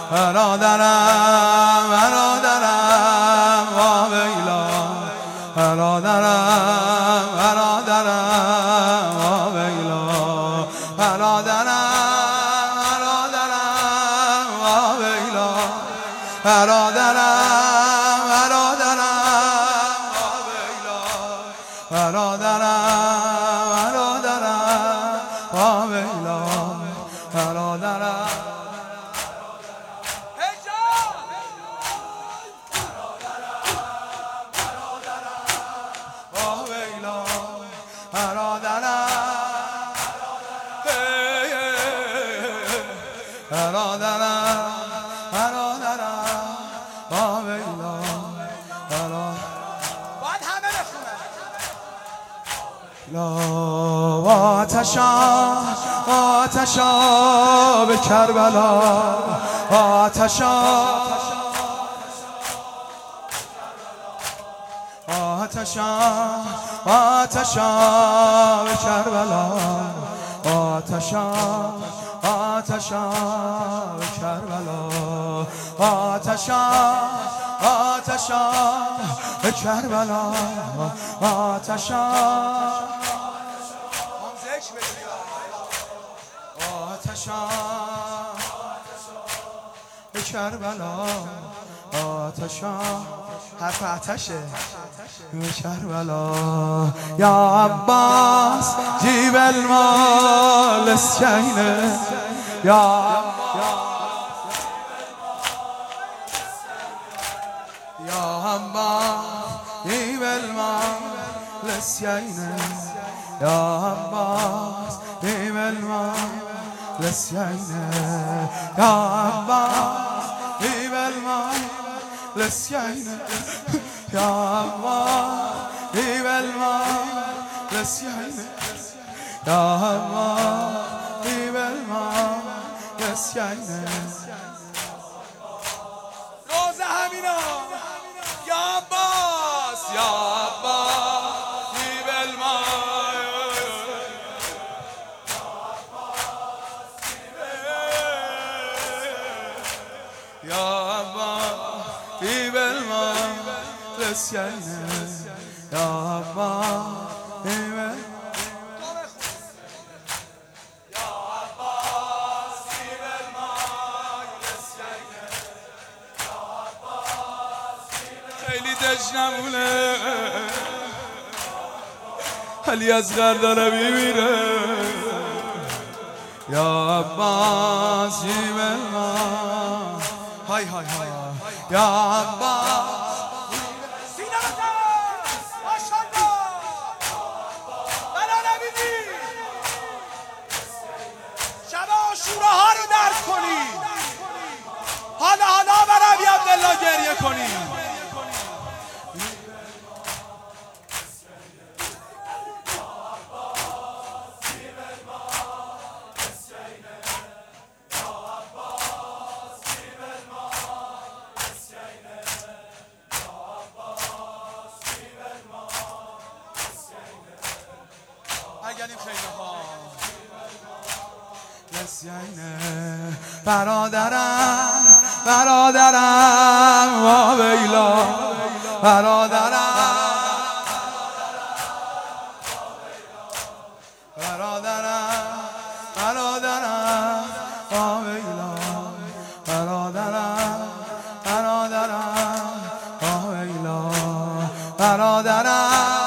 برادرم برادرم واویلا برادرم برادرم واویلا برادرم برادرم واویلا برادرم برادرم واویلا برادرم برادرم واویلا برادرم آتشا به کربلا آتشا به کربلا آتشا به کربلا آتشا به کربلا آتشا به کربلا آتشا حرف آتشه به کربلا یا عباس جیب المال اسکینه یا عباس جیب المال اسکینه یا عباس جیب المال لسياينه يا عباس جيب الماء لسياينه يا عباس جيب الماء لسياينه يا عباس جيب الماء لسياينه روز همينا يا عباس يا عباس جيب الماء يا عباس جيب الماء لسياينه يا عباس جيب خیلی دشنمونه علی اصغر داره میمیره یا عباس جیب الماء های های های یا عباس سینه بزن ماشاءالله بلا نبیدی شب عاشوراها رو درک کنی حالا برای عبدالله گریه کنی برادرم برادرم واویلا برادرم برادرم برادرم واویلا برادرم برادرم واویلا برادرم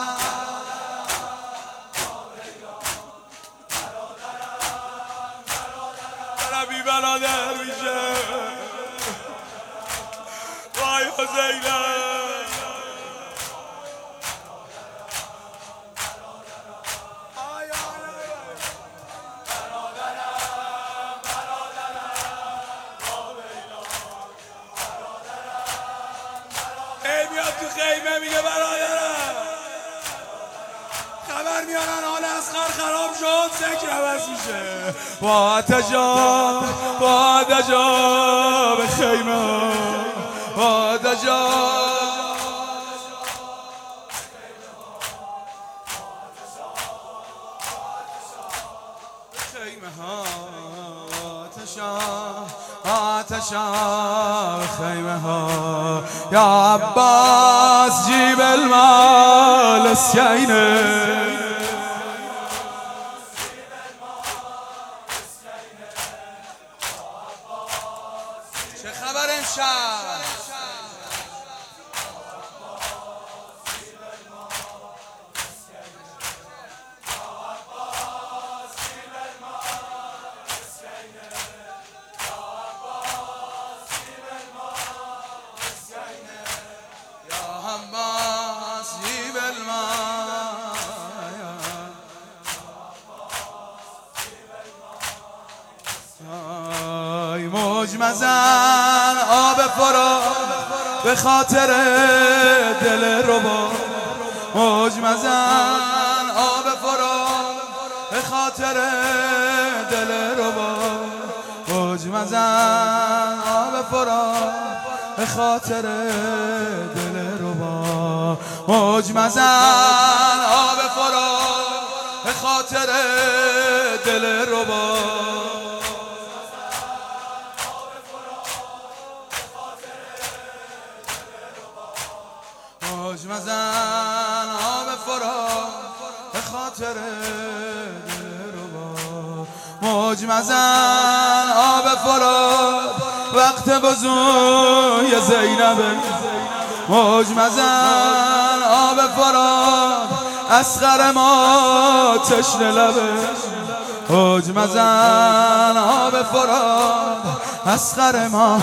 بی برادر میشه وای حسینه میاد تو خیمه میگه برادرم خبر میارن حال اصغر خراب شد ذکر عوض میشه با دجا به خیمه با دجا خیمه ها آتشا به خیمه ها یا عباس جیب المال اسکینه چه خبر امشب موج مزن آب فرا به خاطر دل ربا موج مزن آب فرا به خاطر دل ربا موج مزن آب فرا به خاطر دل ربا موج مزن آب فرا به خاطر دل ربا موج مزن آب فرات به خاطر دلربا موج مزن آب فرات وقت وضوی زینبه موج مزن آب فرات اصغر ما تشنه لبه موج مزن آب فرات اصغر ما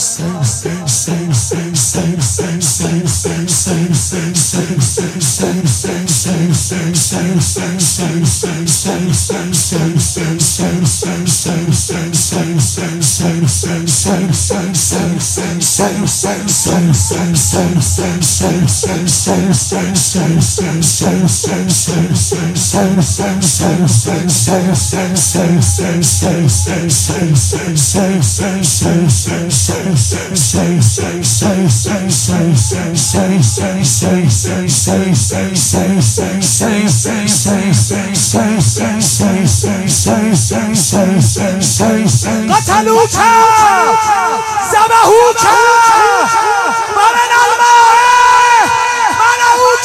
قتلوك ذبحوك ومن الماء منعوك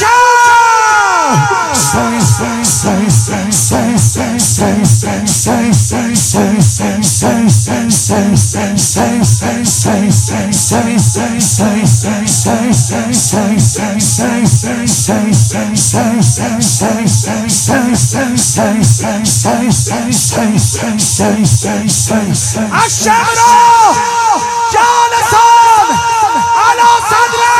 الشعر جالس على صدري